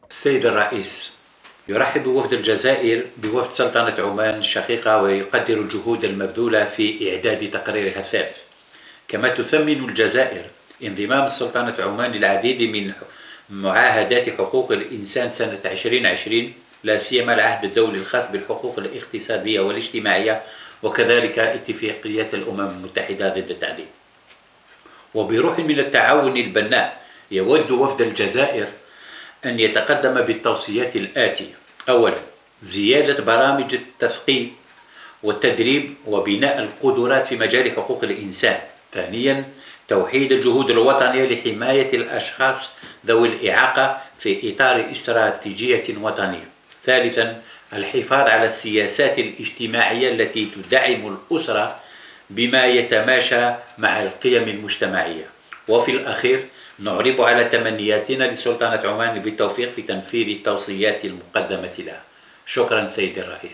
السيد الرئيس، يرحب وفد الجزائر بوفد سلطنة عمان الشقيقة ويقدر الجهود المبذولة في إعداد تقريرها الثالث. كما تثمن الجزائر انضمام سلطنة عمان للعديد من معاهدات حقوق الإنسان سنة 2020، لا سيما العهد الدولي الخاص بالحقوق الاقتصادية والاجتماعية، وكذلك اتفاقية الأمم المتحدة ضد التعذيب. وبروح من التعاون البناء يود وفد الجزائر أن يتقدم بالتوصيات الآتية: أولا، زيادة برامج التثقيف والتدريب وبناء القدرات في مجال حقوق الإنسان. ثانيا، توحيد الجهود الوطنية لحماية الأشخاص ذوي الإعاقة في إطار استراتيجية وطنية. ثالثا، الحفاظ على السياسات الاجتماعية التي تدعم الأسرة بما يتماشى مع القيم المجتمعية. وفي الأخير، نعرب على تمنياتنا لسلطنة عمان بالتوفيق في تنفيذ التوصيات المقدمة لها. شكرا سيد الرئيس.